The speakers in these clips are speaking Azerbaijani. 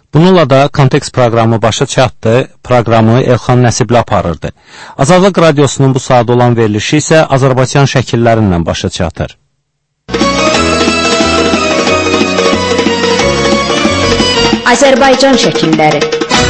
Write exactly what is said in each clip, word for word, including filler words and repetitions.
Bununla da Kontekst proqramı başa çatdı. Proqramı Elxan Nəsibli aparırdı. Azadlıq Radiosunun bu saat olan verilişi isə Azərbaycan şəkillərindən başa çatır. Azərbaycan şəkilləri.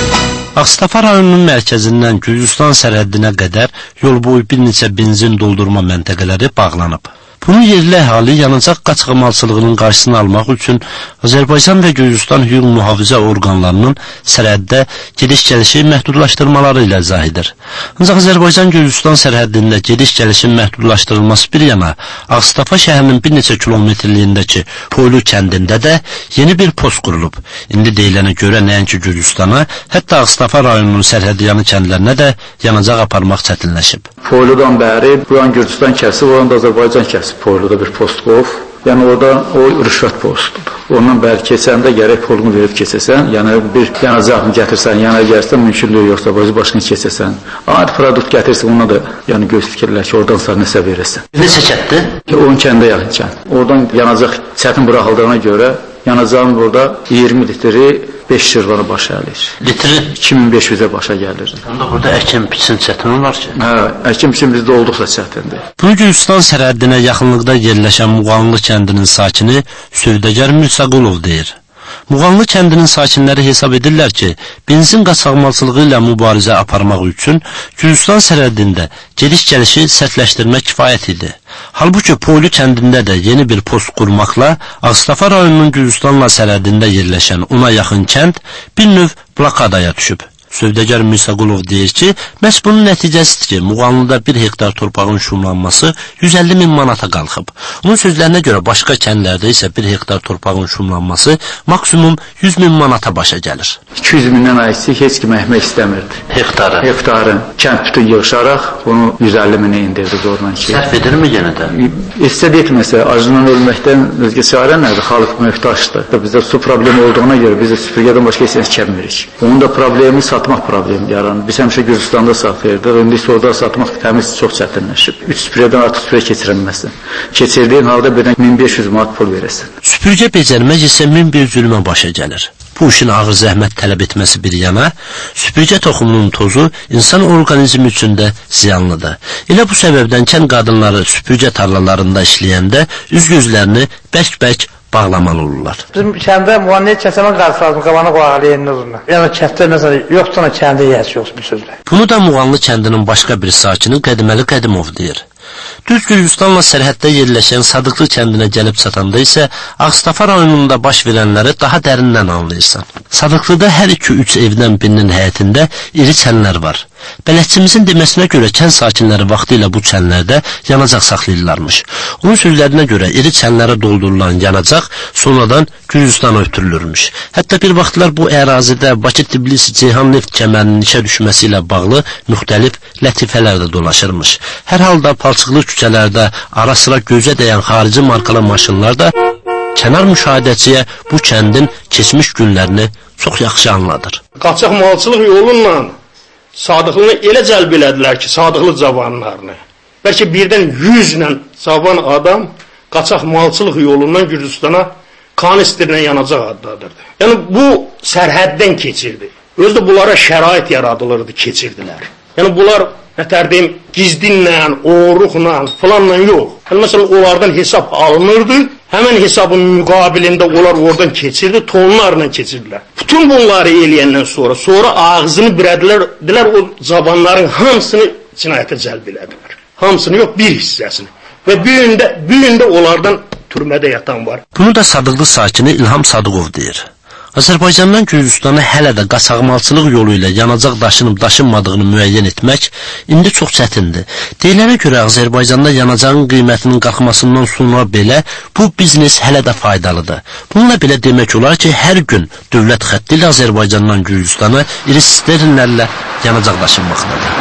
Ağstafa rayonunun mərkəzindən Gürcüstan sərhəddinə qədər yol boyu bir neçə benzin doldurma məntəqələri bağlanıb. Bunun yerli əhali yanacaq qaçırmalçılığının qarşısını almaq üçün Azərbaycan və Gürcüstan hüquq mühafizə orqanlarının sərhəddə gediş-gəlişi məhdudlaşdırmaları ilə izah edir. Ancaq Azərbaycan-Gürcüstan sərhəddində gediş-gəlişin məhdudlaşdırılması bir yana, Ağstafa şəhərinin bir neçə kilometrliyindəki Poylu kəndində də yeni bir post qurulub. İndi deyilənə görə nəinki Gürcüstana, hətta Ağstafa rayonunun sərhəddi yanı kəndlərinə də yanacaq aparmaq çətinləşib. Poyludan bəri bu yan Gürcüstan kəsi, bu yan da Azərbaycan kəsi. Poyluda bir post qoyub. Yəni orada o rüşvət postudur. Ondan bəri keçəndə gərək pulunu verib keçəsən, yəni bir yanacaqını gətirsən, yana gəlsən mümkün deyil, yoxsa bazı başını keçəsən. Adi produkt gətirsən, ona da yəni göz fikirlər ki, oradan sonra nəsə verirsən. Neçə kənddir? on kəndə yaxın. Oradan yanacaq çətin buraxıldığına görə yanacağın burada iyirmi litri beş şirvana başa gəlir. Litri iki min beş yüzə başa gəlir. Onda burada əkin biçin çətin olar ki? Hə, əkin biçin bizdə olduqca çətindir. Bu Gürcüstan sərhəddinə yaxınlıqda yerləşən Muğanlı kəndinin sakini Sövdəgər Mirsaqulov deyir. Muğanlı kəndinin sakinləri hesab edirlər ki, benzin qaçırmalçılığı ilə mübarizə aparmaq üçün Gürcüstan sərhəddində gediş-gəlişi sərtləşdirmək kifayət idi. Halbuki Poylu kəndində də yeni bir post qurmaqla Ağstafa rayonunun Gürcüstanla sərhəddində yerləşən ona yaxın kənd bir növ blokadaya düşüb. Sövdəgər Mirsaqulov deyir ki, məhz bunun nəticəsidir ki, Muğanlıda bir hektar torpağın şumlanması yüz əlli min manata qalxıb. Onun sözlərinə görə başqa kəndlərdə isə bir hektar torpağın şumlanması maksimum yüz min manata başa gəlir. iki yüz mindən aysik heç kim əhmək istəmirdi. Hektarı? Hektarı. Kənd bütün yığışaraq bunu yüz əlli minə indirdi zorla ki. Sərf edirmi yenə də? İstəd etməsə, acından ölməkdən özgə çarə nədir? Xalq möhtaçdır. Bizdə su problemi olduğuna görə biz də süpürgədən başqa heç nə çəkmirik. Onun da problemi satmaq problemi yaranır. Biz həmişə Gürcüstanda satırdıq, indi orada satmaq təmiz çox çətinləşib. üç süpürgədən artıq süpürgə keçirənməsin. Keçirdiyin halda birdən min beş yüz manat pul verəsən. Süpürgə becərmək isə min bir zülmə başa gəlir. Bu işin ağır zəhmət tələb etməsi bir yana, süpürgə toxumunun tozu insan orqanizmi üçün də ziyanlıdır. Elə bu səbəbdən kənd qadınları süpürgə tarlalarında işləyəndə üz-gözlərini bərk-bərk bağlamalı olurlar. Bizim kəndə müayinə kəsəmə qarşı lazım, qabanı qoğalayın uzunla. Yəni kənddə məsələn yoxsa kəndə yəs yoxsa bir sözlə. Bunu da Muğanlı kəndinin başqa bir sakini Qədəməli Qədimov deyir. Düz Gürcüstanla sərhəddə yerləşən Sadıqlı kəndinə gəlib çatanda isə Ağstafa rayonunda baş verənləri daha dərindən anlayırsan. Sadıqlıda hər iki üç evdən birinin həyətində iri çənlər var. Bələdçimizin deməsinə görə kənd sakinləri vaxtı ilə bu çənlərdə yanacaq saxlayırlarmış. Onun sözlərinə görə iri çənlərə doldurulan yanacaq sonradan Gürcüstana ötürülürmüş. Hətta bir vaxtlar bu ərazidə Bakı-Tbilisi-Ceyhan neft kəmərinin işə düşməsi ilə bağlı müxtəlif lətifələr də dolaşırmış. Hər halda palçıqlı küçələrdə ara sıra gözə dəyən xarici markalı maşınlar da kənar müşahidəçiyə bu kəndin keçmiş günlərini çox yaxşı anladır. Qaçaq malçılıq yolunla Sadıqlını elə cəlb elədilər ki, Sadıqlı cavanlarını. Bəlkə birdən yüzlə cavan adam qaçaq malçılıq yolundan Gürcüstana kanisterlə yanacaq adladırdı. Yəni bu sərhəddən keçirdi. Özdə bunlara şərait yaradılırdı, keçirdilər. Yəni bunlar nətər deyim, gizdinlə, oğruqla, filanla yox. Yəni məsələn, onlardan hesab alınırdı, həmən hesabın müqabilində onlar oradan keçirdi, tonlarla keçirdilər. Bütün bunları eləyəndən sonra, sonra ağzını birədilər, o cavanların hamısını cinayətə cəlb elədilər. Hamısını yox, bir hissəsini. Və bir gün də onlardan türmədə yatan var. Bunu da Sadıqlı sakini İlham Sadıqov deyir. Azərbaycandan Gürcüstana hələ də qaçaqmalçılıq yolu ilə yanacaq daşınıb daşınmadığını müəyyən etmək indi çox çətindir. Deyilənə görə Azərbaycanda yanacağın qiymətinin qalxmasından sonra belə bu biznes hələ də faydalıdır. Bununla belə demək olar ki, hər gün dövlət xətti ilə Azərbaycandan Gürcüstana iri sisternlərlə yanacaq daşınmaqdadır.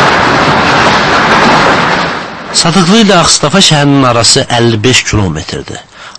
Sadıqlı ilə Ağstafa şəhərinin arası əlli beş kilometrdir.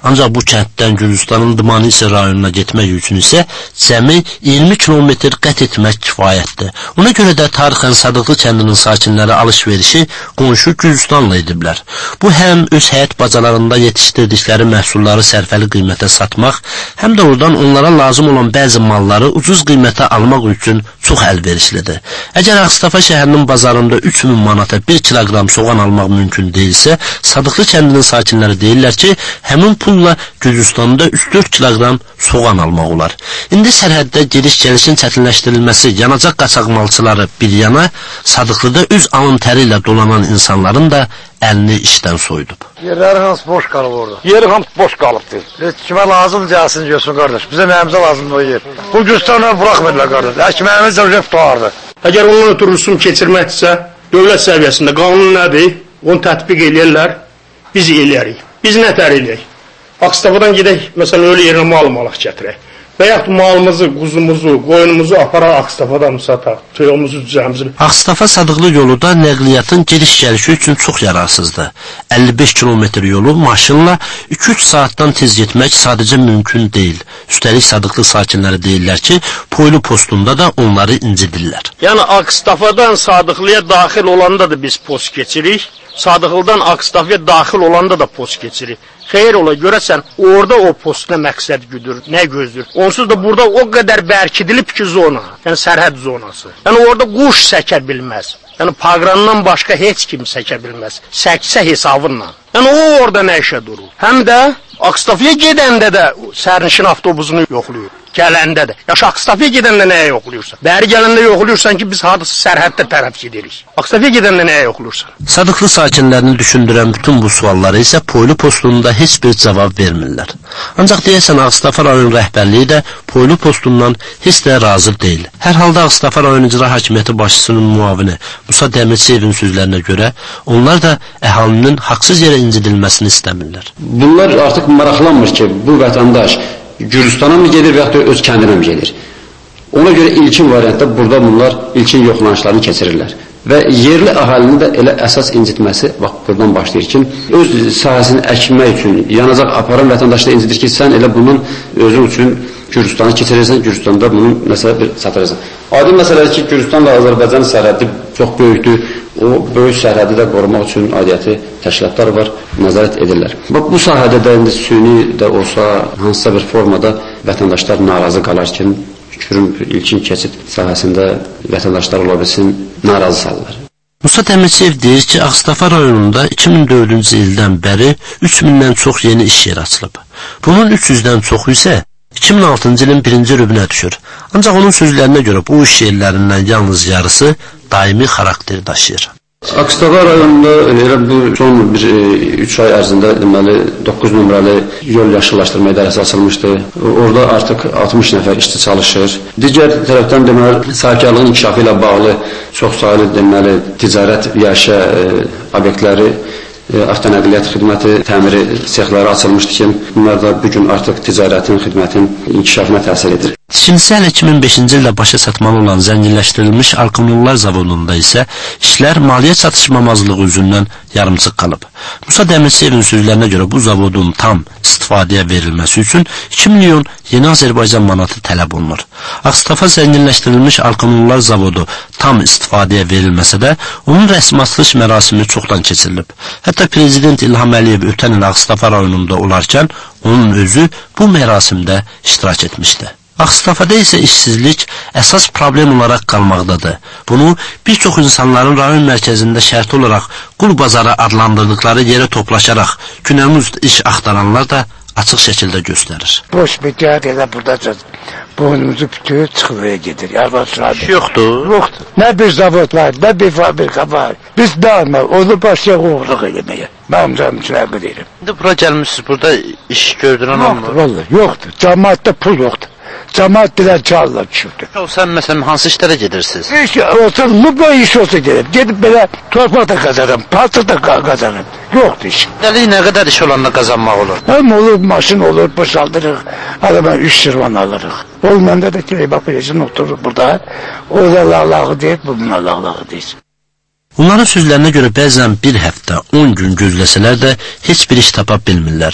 Ancaq bu kənddən Gürcüstanın Dmanisi rayonuna getmək üçün isə cəmi iyirmi kilometr qət etmək kifayətdir. Ona görə də tarixən Sadıqlı kəndinin sakinləri alış-verişi qonşu Gürcüstanla ediblər. Bu həm öz həyat bacalarında yetişdirdikləri məhsulları sərfəli qiymətə satmaq, həm də oradan onlara lazım olan bəzi malları ucuz qiymətə almaq üçün çox əlverişlidir. Əgər Ağstafa şəhərinin bazarında üç min manata bir kiloqram soğan almaq mümkün deyilsə, Sadıqlı kəndinin sakinləri deyirlər ki, həmin pulla Gürcüstanda üç dörd kiloqram soğan almaq olar. İndi sərhəddə gediş-gəlişin çətinləşdirilməsi, yanacaq qaçaqmalçıları bir yana, Sadıqlıda öz alın təri ilə dolanan insanların da əlini işdən soyudub. Yerləri hamısı boş qalıb orada. Yeri hamısı boş qalıbdır. Heç kimə lazım gəlsin görsün qardaş. Bizə məhəmizə lazımdır o yer. Bu Gürcüstandan buraxmırlar qardaş. Əkməyimiz də rəf doğardı. Əgər ondan ötürü rüsum keçirməkdirsə, dövlət səviyyəsində qanun nədir? Onu tətbiq eləyərlər, biz eləyərik. Biz nətər eləyək? Ağstafadan gedək, məsələn, öyle yerinə mal-malaq gətirək. Və yaxud malımızı, quzumuzu, qoyunumuzu aparaq Ağstafadan sataq, töyümüzü, düzəmizi. Ağstafa Sadıqlı yolu da nəqliyyatın gediş-gəlişi üçün çox yararsızdır. əlli beş kilometr yolu maşınla iki üç saatdan tez getmək sadəcə mümkün deyil. Üstəlik Sadıqlı sakinləri deyirlər ki, Poylu postunda da onları incidirlər. Yəni Ağstafadan Sadıqlıya daxil olanda da biz post keçirik, Sadıqlıdan Ağstafaya daxil olanda da post keçirik. Xeyr ola görəsən, orada o post nə məqsəd güdür, nə gözür. Onsuz da burada o qədər bərkidilib ki zona, yəni sərhəd zonası. Yəni orada quş səkə bilməz. Yəni paqrandan başqa heç kim səkə bilməz. Səksə hesabınla. Yəni o orada nə işə durur? Həm də Ağstafaya gedəndə də sərnişin avtobusunu yoxlayır. Gələndə də. Yaş Ağstafaya gedəndə nəyə yoxlayırsan? Bəri gələndə yoxlayırsan ki, biz hardasa sərhəddə tərəf gedirik. Ağstafaya gedəndə nəyə yoxlayırsan? Sadıqlı sakinlərini düşündürən bütün bu sualları isə Poylu postunda heç bir cavab vermirlər. Ancaq deyəsən Ağstafa rayon rəhbərliyi də Poylu postundan heç də razı deyil. Hər halda Ağstafa rayon icra hakimiyyəti başçısının muavini Musa Dəmirçiyevin sözlərinə görə onlar da əhalinin haqsız yerə incidilməsini istəmirlər. Bunlar artıq maraqlanmır ki, bu vətəndaş Gürcüstana mı gedir və yaxud da öz kəndinə mi gedir? Ona görə ilkin variantda burada bunlar ilkin yoxlanışlarını keçirirlər. Və yerli əhalinin də elə əsas incitməsi bax buradan başlayır ki, öz sahəsini əkmək üçün yanacaq aparan vətəndaşda incidir ki, sən elə bunun özün üçün Gürcüstana keçirirsən, Gürcüstanda bunun məsələ bir satırırsan. Adi məsələdir ki, Gürcüstanla Azərbaycan sərhədi çox böyükdür. O böyük sərhədi də qorumaq üçün aidiyyəti təşkilatlar var, nəzarət edirlər. Bax, bu sahədə də indi süni də olsa, hansısa bir formada vətəndaşlar narazı qalar ki, fikrim ilkin keçid sahəsində vətəndaşlar ola bilsin, narazı salırlar. Musa Dəmirçiyev deyir ki, Ağstafa rayonunda iki min dördüncü ildən bəri üç mindən çox yeni iş yeri açılıb. Bunun üç yüzdən çoxu isə iki min altıncı ilin birinci rübünə düşür. Ancaq onun sözlərinə görə bu iş yerlərindən yalnız yarısı daimi xarakter daşıyır. Ağstafa rayonunda elə bu son bir üç ay ərzində deməli doqquz nömrəli yol yaşıllaşdırma idarəsi açılmışdı. Orada artıq altmış nəfər işçi çalışır. Digər tərəfdən deməli sahibkarlığın inkişafı ilə bağlı çox saylı deməli ticarət yaşa obyektləri, avtonəqliyyat xidməti, təmiri sexləri açılmışdı ki, bunlar da bugün artıq ticarətin, xidmətin inkişafına təsir edir. Tikintisi hələ iki min beşinci ildə başa çatmalı olan zənginləşdirilmiş Alkımyollar zavodunda isə işlər maliyyə çatışmamazlığı üzündən yarımçıq qalıb. Musa Dəmirçiyevin sözlərinə görə bu zavodun tam istifadəyə verilməsi üçün iki milyon yeni Azərbaycan manatı tələb olunur. Ağstafa zənginləşdirilmiş Alkımyollar zavodu tam istifadəyə verilməsə də, onun rəsmi açılış mərasimi çoxdan keçirilib. Hətta Prezident İlham Əliyev ötən il Ağstafa rayonunda olarkən onun özü bu mərasimdə iştirak etmişdi. Ağstafada isə işsizlik əsas problem olaraq qalmaqdadır. Bunu bir çox insanların rayon mərkəzində şərti olaraq qul bazarı adlandırdıqları yerə toplaşaraq günəmüz iş axtaranlar da açıq şəkildə göstərir. Boş bir diyat elə burada boynumuzu bütüyü çıxıvaya gedir. İş yoxdur. Yoxdur. Nə bir zavod var, nə bir fabrika var. Biz dağılma, onu başqa qoğurluq eləməyə. Mənim canım üçün əql deyirəm. İndi bura gəlmişsiniz, burada iş gördürən olmur. Yoxdur, vallahi, yoxdur. Cəmaatda pul yoxdur. Cəmaat dilən çalla düşürdü. Sən məsələn hansı işlərə gedirsiniz? İş olsa, lübə iş olsa gedir. Gedib belə torpaq da qazanırım, paltır da qazanırım. Yoxdur iş. Dəli nə qədər iş olanda qazanmaq olur? Həm olur, maşın olur, boşaldırıq. Adama üç sırvan alırıq. Olmayanda da ki, bax, biləcən oturur burada. O da lağlağı deyir, bu buna lağlağı deyir. Onların sözlərinə görə bəzən bir həftə, on gün gözləsələr də heç bir iş tapa bilmirlər.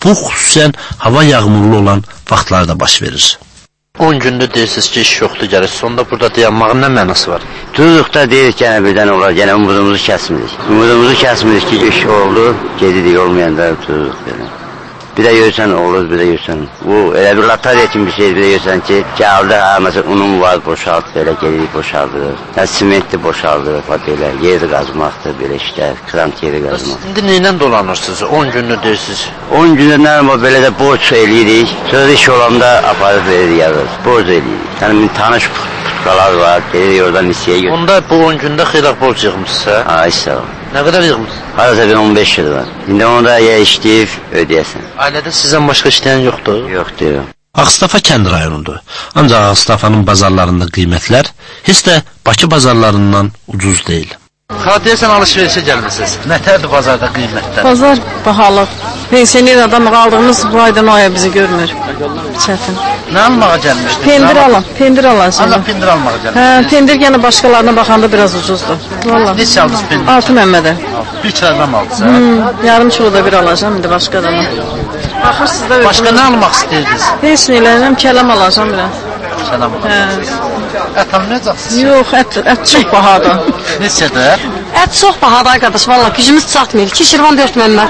Bu xüsusən hava yağmurlu olan vaxtlarda baş verir. on gündür deyirsiniz ki, iş yoxdur, gəlir. Sonda burada dayanmağın nə mənası var? Duruqda deyirik ki, birdən olar, yenə umudumuzu kəsmirik. Umudumuzu kəsmirik ki, iş oldu, gedirik, olmayanda duruq belə. Bir də görsən olur, bir də görsən. Bu, elə bir latar için bir şey, bir də görsən ki, gəldi, ha, məsələn, unum var, boşalt, belə gedirik, boşaldırıq. Ya, simentdir, boşaldırıq, belə, yeri qazmaqdır, belə işlər, krant yeri qazmaq. İndi neylə dolanırsınız? on gündür deyirsiniz. on gündən var, belə də borç eləyirik, sonra iş olanda aparıb veririk, yazır, borc eləyirik. Yəni, tanış putkalar var, gelirik oradan lisiyə götürür. Onda bu on gündə xeyli borc yığmışsınız, hə? Ha, işte o. Nə qədər yığmışsınız? Harasa bir on beş yıl var. İndi onu da ya işləyib, ödəyəsən. Ailədə sizdən başqa işləyən yoxdur? Yoxdur. Ağstafa kənd rayonudur. Ancaq Ağstafanın bazarlarında qiymətlər heç də Bakı bazarlarından ucuz deyil. Ha, deyəsən alış-verişə gəlmişsiniz. Nətərdir bazarda qiymətlər? Bazar bahalı. Pensioner adam qaldığımız bu aydan aya bizi görmür. Çətin. Nə almağa gəlmişdiniz? Pendir alam, pendir alacağım. Allah pendir almağa gəlmişdiniz. Hə, pendir yenə başqalarına baxanda biraz ucuzdur. Vallahi. Neçə aldınız pendir? altı məmmədə. bir kilogram aldınız, hə? Hmm, yarım kilo da bir alacağım, indi başqa adama. Baxırsınız da. Başqa nə almaq istəyirsiniz? Heç nə eləmirəm, kələm alacağım biraz. Kələm alacağım. Ət almayacaqsınız? Yox, ət, ət çox bahadır. Neçədir? Ət çox bahadır arkadaş, valla gücümüz çatmır. iki şirvan dörd məmmə.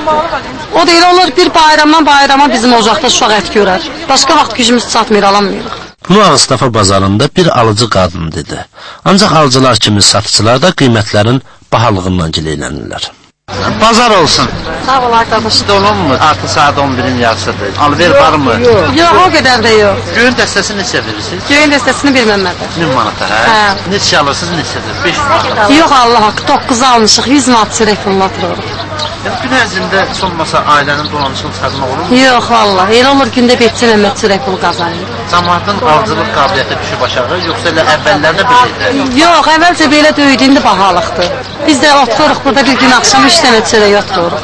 O deyil olur, bir bayramdan bayrama bizim ocaqda uşaq ət görər. Başqa vaxt gücümüz çatmır, alamıyıq. Bunu Ağstafa bazarında bir alıcı qadın dedi. Ancaq alıcılar kimi satıcılar da qiymətlərin bahalığından gileylənirlər. Bazar olsun. Sağ ol arkadaş. Dolunmu? Artı saat on birin yarısıdır. Alver var mı? Yox, yox, o qədər də yox. Göyün dəstəsi neçə verirsiniz? Göyün dəstəsini bir məmmədir. min manata, hə? Hə. Neçə alırsınız, neçədir? beş yüz. Yox, Allah haqqı, doqquz almışıq, yüz manat çörək puluna otururuq. Gün ərzində olmasa ailənin dolanışını çıxarmaq olur mu? Yox, valla, elə olur gündə bir məmmət çörək pulu qazanır. Cəmaatın alıcılıq qabiliyyəti düşüb aşağı, yoxsa elə əvvəllərdə bir şeydir? Yox, əvvəlcə belə döydü, indi bahalıqdır. Biz də otururuq burada bir gün axşam üç dənə çörək otururuq.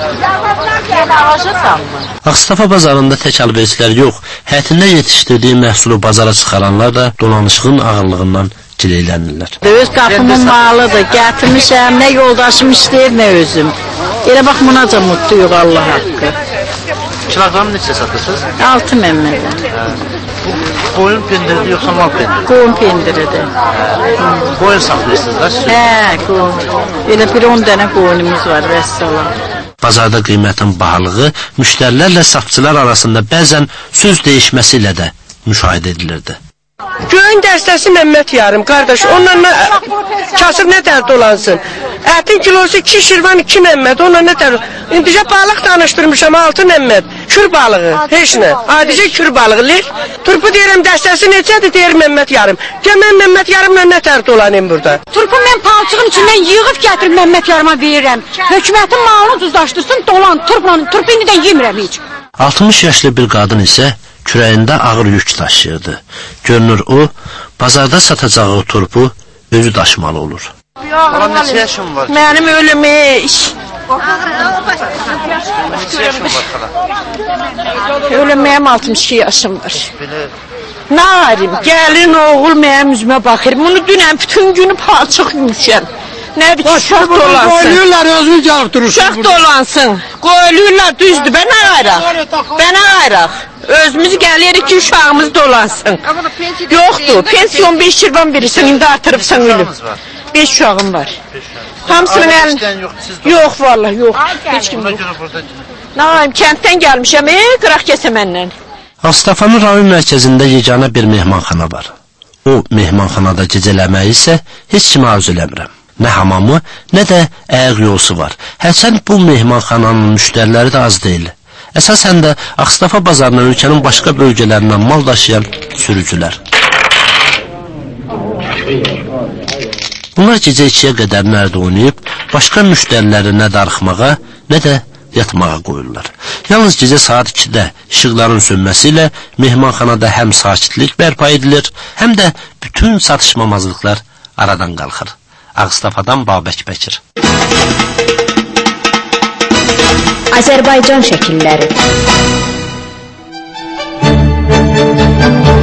Ağstafa bazarında tək alverçilər yox, həyətində yetişdirdiyi məhsulu bazara çıxaranlar da dolanışığın ağırlığından gileylənirlər. Öz qapımın malıdır, gətirmişəm, nə yoldaşım istəyir, nə özüm. Elə bax, bunaca mutluyuq Allah haqqı. Kilogram neçə satırsınız? altı məmmədə. Qoyun pendiridir, yoxsa mal pendiridir? Qoyun pendiridir. Qoyun saxlayırsınız da siz? Hə, qoyun. Elə bir on dənə qoyunumuz var, vəssalam. Bazarda qiymətin bahalığı müştərilərlə satıcılar arasında bəzən söz dəyişməsi ilə də müşahidə edilirdi. Göyün dəstəsi məmmət yarım, qardaş, onunla kasıb nə dər dolansın. Ətin kilosu iki şirvan, iki məmmət, onunla nə dər. İndicə balıq danışdırmışam, altı məmmət. Kür balığı, heç nə. Adicə kür balığı, lir. Turpu deyirəm, dəstəsi neçədir, deyir məmmət yarım. Gəl mən məmmət yarımla nə dər dolanayım burada. Turpu mən palçığın içindən yığıb gətirib məmmət yarıma verirəm. Hökumətin malını ucuzlaşdırsın, dolan, turpla, turpu indidən yemirəm heç. altmış yaşlı bir qadın isə kürəyində ağır yük daşıyırdı. Görünür o, bazarda satacağı o turpu özü daşımalı olur. Hala neçə yaşın var? Mənim ölümüş. Neçə yaşın var hala? Ölüm mənim altmış iki yaşım var. Nə arim, gəlin oğul mənim üzümə baxır. Bunu dünən bütün günü palçıq yümüşəm. Nədir ki, uşaq dolansın. Qoyulurlar, özünü gəlib durursun. Uşaq dolansın. Qoyulurlar, düzdür, bən ağayraq. Bən ağayraq. Özümüz gəlirik ki, uşağımız dolansın. Yoxdur, pensiyon beş şirvan verirsən, indi artırıbsan ölüm. beş uşağım var. Hamısının əlin... Yox, vallahi, yox. Heç kim yox. Nağayım, kənddən gəlmişəm, e, qıraq kəsə məndən. Ağstafanın rayon mərkəzində yeganə bir mehmanxana var. O mehmanxanada gecələməyi isə heç kimə arzu eləmirəm. Nə hamamı, nə də əyaq yolusu var. Hərçənd bu mehmanxananın müştəriləri də az deyil. Əsasən də Ağstafa bazarına ölkənin başqa bölgələrindən mal daşıyan sürücülər. Bunlar gecə ikiyə qədər nərdə oynayıb, başqa müştəriləri nə darıxmağa, nə də yatmağa qoyurlar. Yalnız gecə saat ikidə işıqların sönməsi ilə mehmanxanada həm sakitlik bərpa edilir, həm də bütün satışmamazlıqlar aradan qalxır. Ağstafadan Babək Bəkir. Azərbaycan şəkilləri.